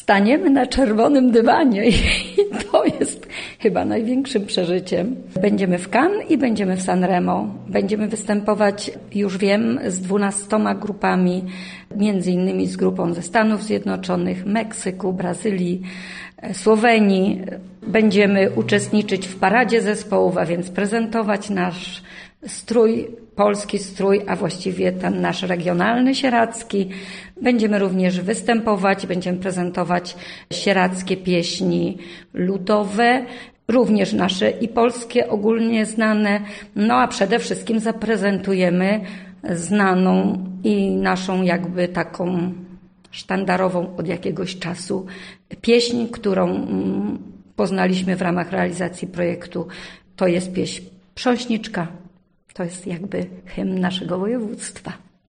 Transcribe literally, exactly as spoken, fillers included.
staniemy na czerwonym dywanie i to jest chyba największym przeżyciem. Będziemy w Cannes i będziemy w Sanremo. Będziemy występować, już wiem, z dwunastoma grupami, między innymi z grupą ze Stanów Zjednoczonych, Meksyku, Brazylii, Słowenii. Będziemy uczestniczyć w paradzie zespołów, a więc prezentować nasz strój, polski strój, a właściwie ten nasz regionalny sieradzki. Będziemy również występować, będziemy prezentować sieradzkie pieśni ludowe, również nasze i polskie ogólnie znane, no a przede wszystkim zaprezentujemy znaną i naszą jakby taką sztandarową od jakiegoś czasu pieśń, którą poznaliśmy w ramach realizacji projektu. To jest pieśń Prząśniczka. To jest jakby hymn naszego województwa.